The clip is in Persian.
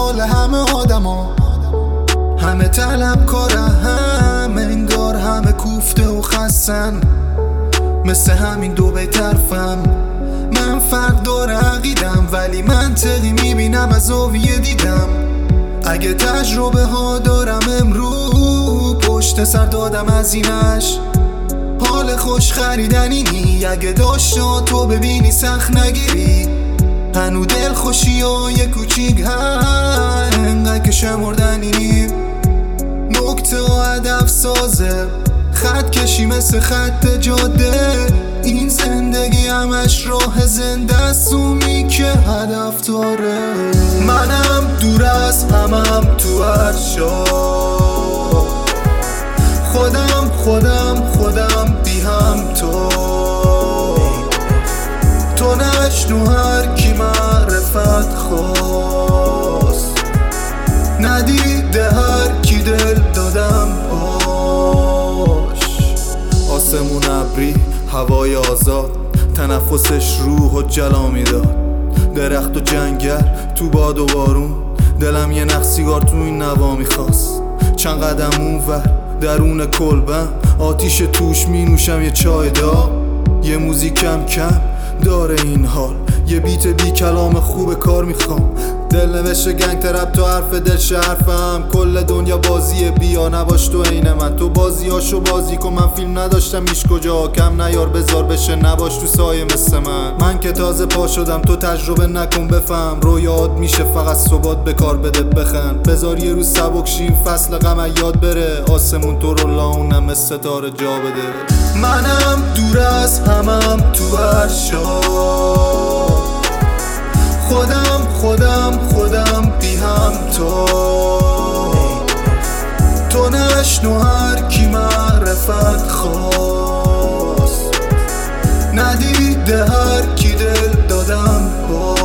حال همه آدما، همه طلبکاره، همه انگار همه کوفته و خستن. مثل همین دو بی‌طرفم، من فرق داره عقیدم، ولی منطقی میبینم از زاویه دیدم. اگه تجربه ها دارم امروز، پشت سر دادم از اینش. حال خوش خریدنی نی، اگه داشتا تو ببینی سخت نگیری. هنو دل خوشی و یه کوچیک هم انقدر که شمردنی نی. نکته و هدف سازه، خط کشی مثل خط جاده. این زندگی همش راه زنده است، اونی که هدف داره. منم دور از همم تو هر شا، خودم بی هم تو نشنو هر کی معرفت خواست، ندیده هر کی دل دادم باش. آسمون ابری، هوای آزاد، تنفسش روح و جلا میداد. درخت و جنگل تو باد و بارون، دلم یه نخ سیگار تو این نوا میخواست. چند قدم اونور درون کلبم، آتیش توش می نوشم یه چای داغ. یه موزیک کم کم داره این حال، یه بیت بی کلام خوب کار میخوام. دل نوشته گنگ ترپ تو حرف دل شرفم. کل دنیا بازیه، بیا نباش تو عین من. تو بازیاشو بازی کن، من فیلم نداشتم ایش کجا. کم نیار بذار بشه، نباش تو سایه مثل من که تازه پا شدم، تو تجربه نکن بفهم. رویات میشه فقط ثبات به کار بده بخند. بذار یه روز سبک شیم، فصل غم یاد بره. آسمون تو رو لاونم ستاره جا بده. منم دور از همم تو هر شا، خودم بی هم تو نشنو هر کی معرفت خواست، ندیده هر کی دل دادم باش.